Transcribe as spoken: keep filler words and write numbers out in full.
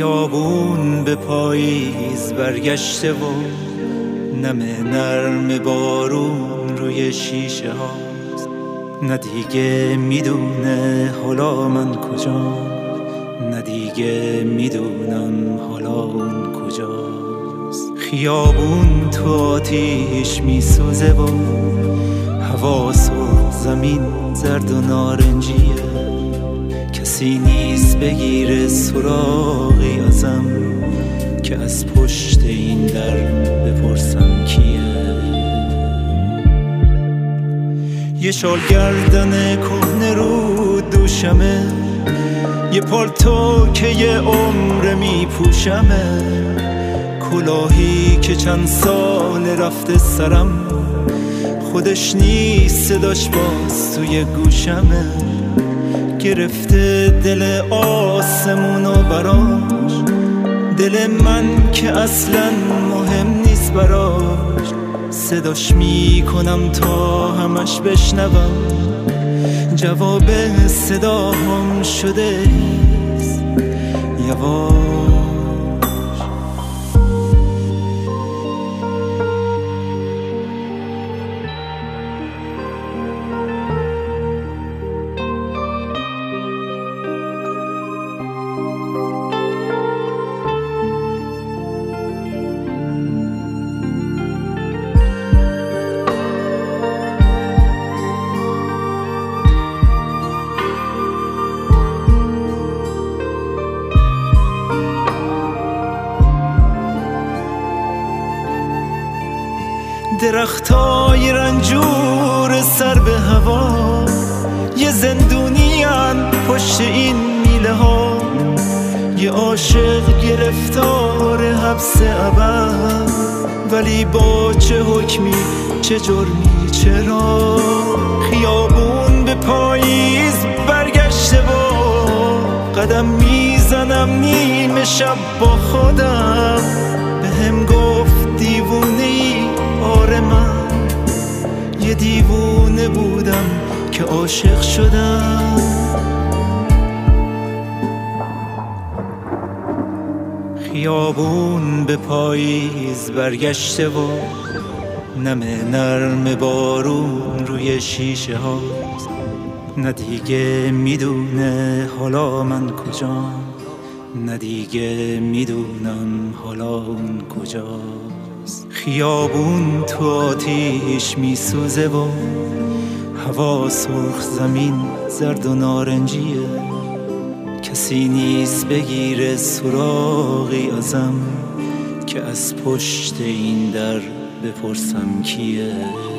خیابون به پاییز برگشته و نم نرم بارون روی شیشه هاست. نه دیگه میدونه حالا من کجام، نه دیگه میدونم حالا اون کجاست. خیابون تو آتیش میسوزه و هوا سرخ، زمین زرد و نارنجیه. کسی نیست بگیره سراغی ازم که از پشت این در بپرسم کیه. یه شال گردن کهنه رو دوشمه، یه پالتو که یه عمر میپوشمه، کلاهی که چند سال رفته سرم، خودش نیست صداش باز توی گوشمه. گرفته دل آسمونو براش، دل من که اصلا مهم نیست براش. صداش میکنم تا همش بشنوم، جواب صداهم شده ایست یواش. درختای رنجور سر به هوا، یه زندونیان پشت این میله ها. یه عاشق گرفتار حبس ابد، ولی با چه حکمی، چه جرمی، چرا؟ خیابون به پاییز برگشته و قدم میزنم نیمه شب با خودم. به هم گفت دیوونه‌ای، آره من یه دیوونه بودم که عاشق شدم. خیابون به پاییز برگشته و نم نرم بارون روی شیشه هاست. نه دیگه میدونه حالا من کجام، نه دیگه میدونم حالا اون کجاست. خیابون تو آتیش میسوزه و هوا سرخ، زمین زرد و نارنجیه. کسی نیست بگیره سراغی ازم که از پشت این در بپرسم کیه.